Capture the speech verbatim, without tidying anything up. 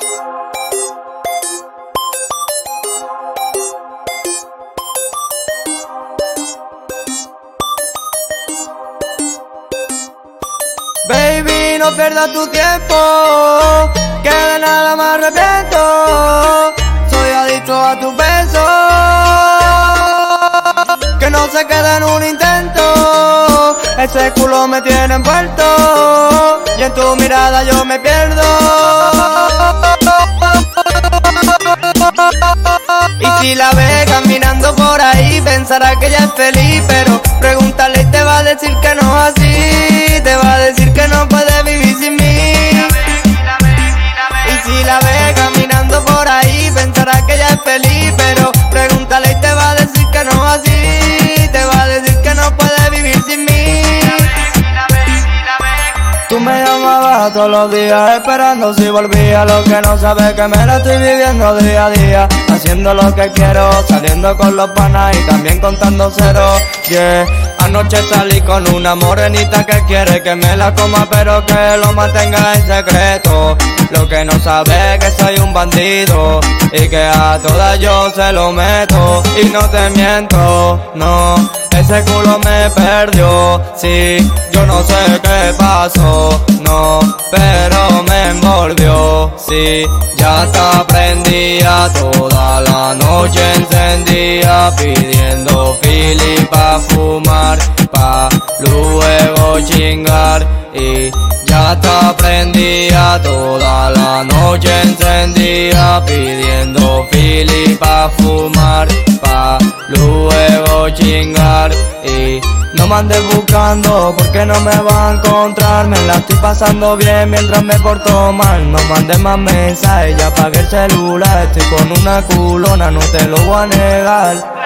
Baby, no pierdas tu tiempo, que de nada me arrepiento. Soy adicto a tus besos, que no se quede en un intento. Ese culo me tiene envuelto y en tu mirada yo me pierdo. Y si la ve caminando por ahí, pensará que ella es feliz, pero pregúntale y te va a decir que no es así. Te va a decir que no puede vivir sin mí. Y si la ve caminando por ahí, pensará que ella es feliz, pero pregúntale y te va a decir que no es así. Te va a decir que no puede vivir sin mí. Tú me llamabas todos los días esperando si volvía. Lo que no sabes que me la estoy viviendo día a día, haciendo lo que quiero, saliendo con los panas y también contando cero. Yeah. Anoche salí con una morenita que quiere que me la coma pero que lo mantenga en secreto. Lo que no sabe es que soy un bandido y que a todas yo se lo meto. Y no te miento, no, ese culo me perdió. Sí, yo no sé qué pasó, no, pero me envolvió. Sí, ya está prendida, toda la noche encendía, pidiendo fili pa' fumar, pa' luego chingar. Y ya está prendida, toda la noche encendía, pidiendo fili pa' fumar, pa' luego chingar. Y no me andes buscando porque no me va a encontrar. Me la estoy pasando bien mientras me porto mal. No mandes más mensajes, ya apagué el celular. Estoy con una culona, no te lo voy a negar.